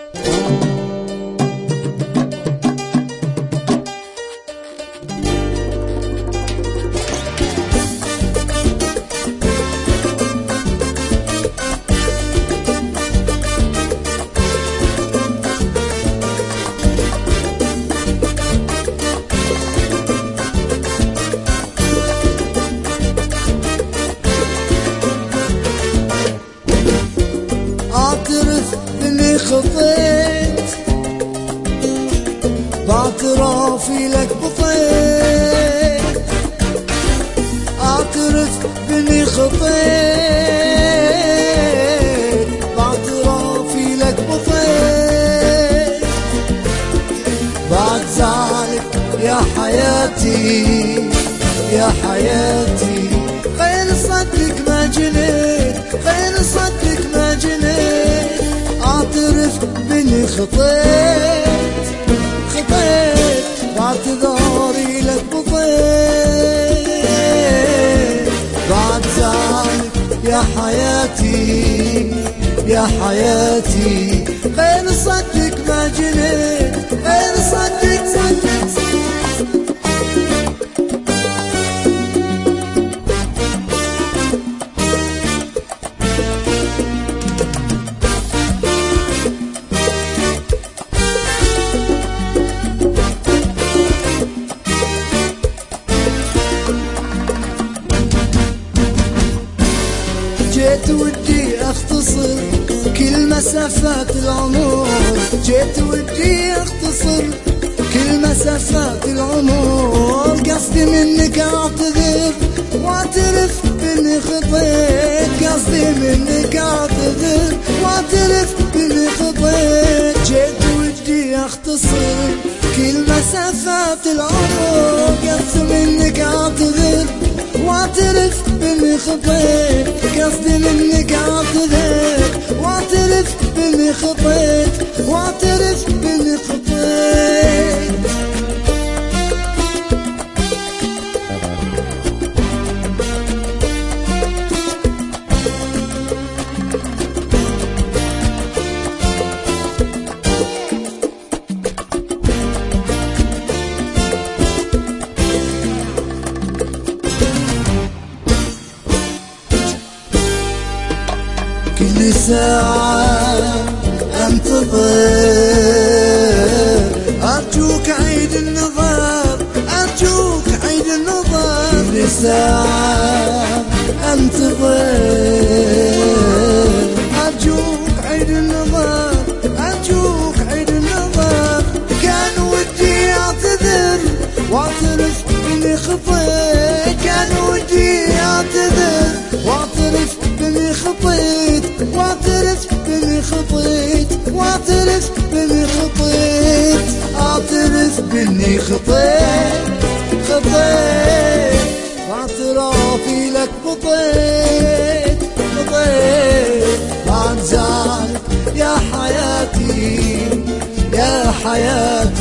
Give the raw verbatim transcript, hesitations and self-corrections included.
خطيت باعترافي لك بطيت، اعترف بني خطيت باعترافي لك بطيت. بعد زعلك يا حياتي يا حياتي غير صدق ما جنيت، غير صدق ما جنيت. اعترف بني خطيت خطيت باعتذاري لك بطيت. بعد زعلك يا حياتي يا حياتي غير صدق ما جنيت، غير صدق صدق صدق. جيت ودي اختصر كل مسافات العمر، جيت ودي اختصر كل مسافات العمر. قصدي منك اعتذر واعترف باني خطيت، قصدي منك اعتذر واعترف باني خطيت. جيت ودي اختصر كل مسافات العمر، قصدي منك اعتذر واعترف باني خطيت، قصدي منك اعتذر واعترف باني خطيت، واعترف باني خطيت. كل ساعة انتظر أرجوك عيد النظر، أرجوك عيد النظر. كل ساعة انتظر أرجوك عيد النظر، أرجوك عيد النظر. كان ودي أعتذر واعترف باني خطيت، كان ودي أعتذر واعترف باني خطيت، واعترف باني خطيت، واعترف باني خطيت. اعترف باني خطيت خطيت واعترافي لك بطيت بطيت. بعد زعلك يا حياتي يا حياتي